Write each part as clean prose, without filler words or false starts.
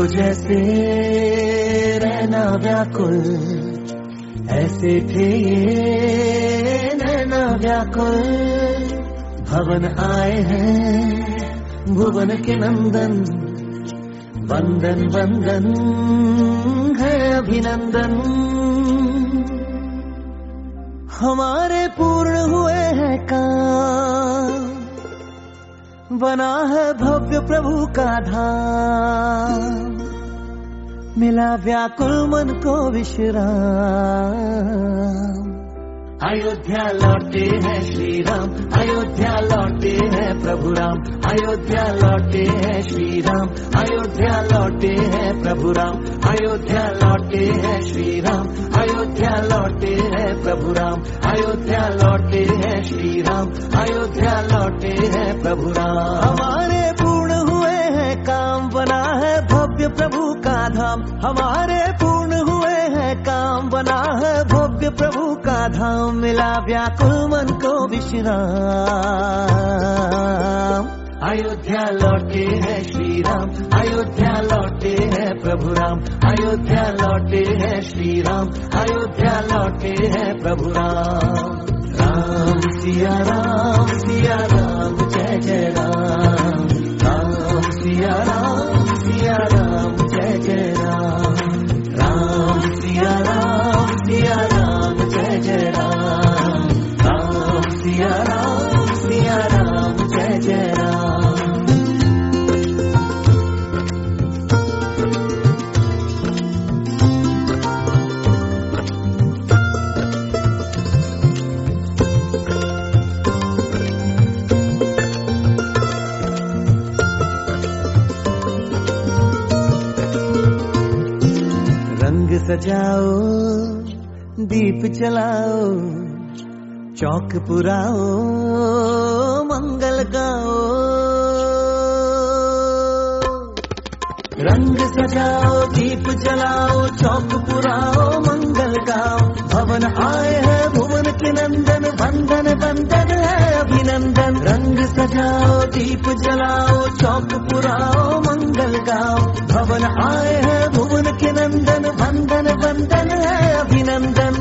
जैसे रहना व्याकुल, ऐसे थे ये नैना व्याकुल। भवन आए हैं भुवन के नंदन, वंदन वंदन है अभिनंदन। हमारे पूर्ण हुए हैं काम, बना है भव्य प्रभु का धाम। मिला व्याकुल मन को विश्राम, अयोध्या लौटे हैं श्री राम, अयोध्या लौटे हैं प्रभु राम। अयोध्या लौटे हैं श्री राम, अयोध्या लौटे हैं प्रभु राम। अयोध्या लौटे हैं श्री राम, अयोध्या लौटे हैं प्रभु राम। अयोध्या लौटे हैं श्री राम, अयोध्या लौटे हैं प्रभु राम। हमारे पूर्ण हुए हैं काम, बना है भव्य प्रभु का धाम। हमारे पूर्ण हुए हैं काम, बना है भव्य प्रभु का धाम। मिला व्याकुल मन को विश्राम, अयोध्या लौटे हैं श्री राम, अयोध्या लौटे हैं प्रभु राम। अयोध्या लौटे हैं श्री राम, अयोध्या लौटे हैं प्रभु राम। राम सिया राम जय जय राम। राम सिया राम जय जय राम। राम सिया राम जय जय राम। राम सिया राम जय जय राम। रंग सजाओ दीप जलाओ, चौक पुराओ मंगल गाओ। रंग सजाओ दीप जलाओ, चौक पुराओ मंगल गाओ। भवन आए हैं भुवन के नंदन, वंदन वंदन है अभिनंदन। रंग सजाओ दीप जलाओ, चौक पुराओ मंगल गाओ। भवन आए हैं भुवन के नंदन, वंदन वंदन है अभिनंदन।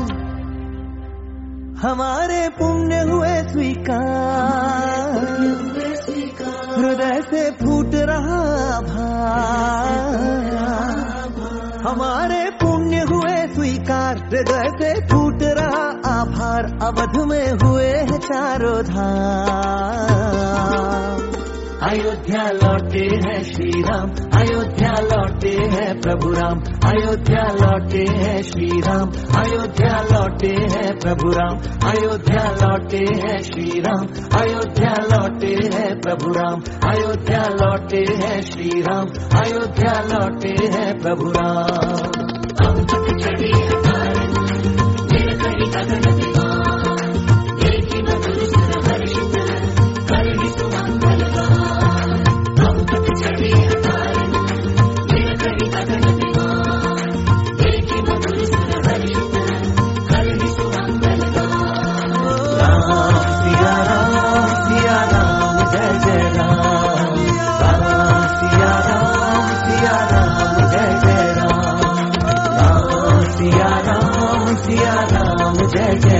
हमारे पुण्य हुए स्वीकार, हृदय से फूट रहा आभार। हमारे पुण्य हुए स्वीकार, हृदय से फूट रहा आभार। अवध में हुए हैं चारों धाम, अयोध्या लौटे हैं श्री राम, अयोध्या लौटे हैं प्रभु राम। अयोध्या लौटे हैं श्री राम, अयोध्या लौटे हैं प्रभु राम। अयोध्या लौटे हैं श्री राम, अयोध्या लौटे हैं प्रभु राम। अयोध्या लौटे हैं श्री राम, अयोध्या लौटे हैं प्रभु राम। सिया राम जय जय